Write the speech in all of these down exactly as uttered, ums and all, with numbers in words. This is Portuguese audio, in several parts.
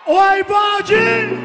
Oi, Baldi!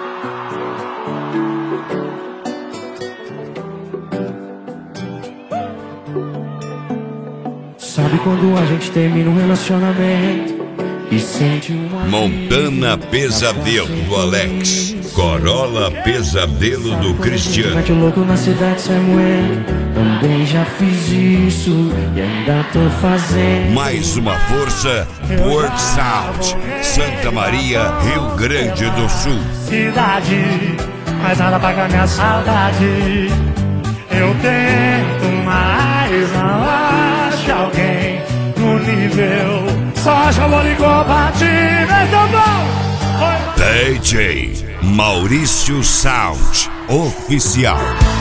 Sabe quando a gente termina um relacionamento e sente uma... Montana Pesadelo do Alex, Corolla Pesadelo do Cristiano. Mete o louco na cidade, sai moendo. Também já fiz isso e ainda tô fazendo. Mais uma força, Port Sound, Santa Maria, Rio Grande do Sul. Cidade, mas nada paga minha saudade. Eu tento, mas não acho alguém no nível. Só acho amor incompatível. Então bom! D J Maurício Sound Oficial.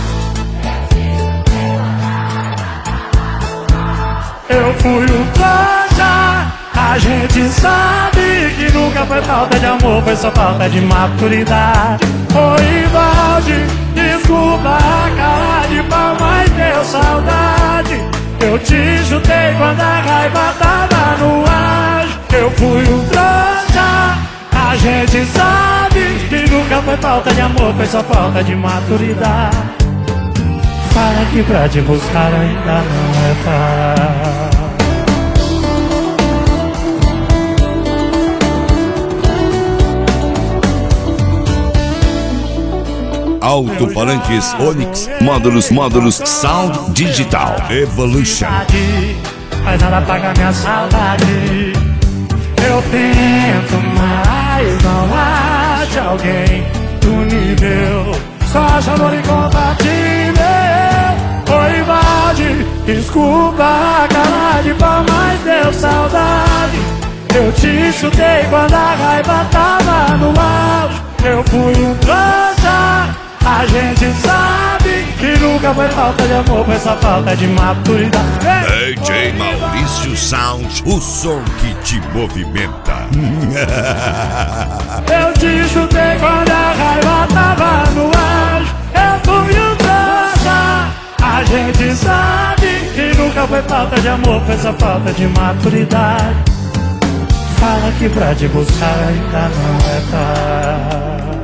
Eu fui um trouxa, a gente sabe que nunca foi falta de amor, foi só falta de maturidade. Oi, Valde, desculpa a cara de pau, mas deu saudade. Eu te chutei quando a raiva tava no ar. Eu fui um trouxa, a gente sabe que nunca foi falta de amor, foi só falta de maturidade. Fala que pra te buscar ainda não é fácil. Alto-falantes Onix, Módulos, módulos, Sound Digital Evolution. Mas nada paga minha saudade. Eu tento, mas não acho alguém do nível. Só acho amor incompatível. Oi, Valde, desculpa a cara de pau, mas deu saudade. Eu te chutei quando a raiva tava no auge. Eu fui um trouxa, a gente sabe que nunca foi falta de amor, foi só falta de maturidade. D J Maurício Sound, o som que te movimenta. Eu te chutei quando a raiva tava no auge. Eu fui um trouxa, a gente sabe que nunca foi falta de amor, foi só falta de maturidade. Fala que pra te buscar ainda não é tarde.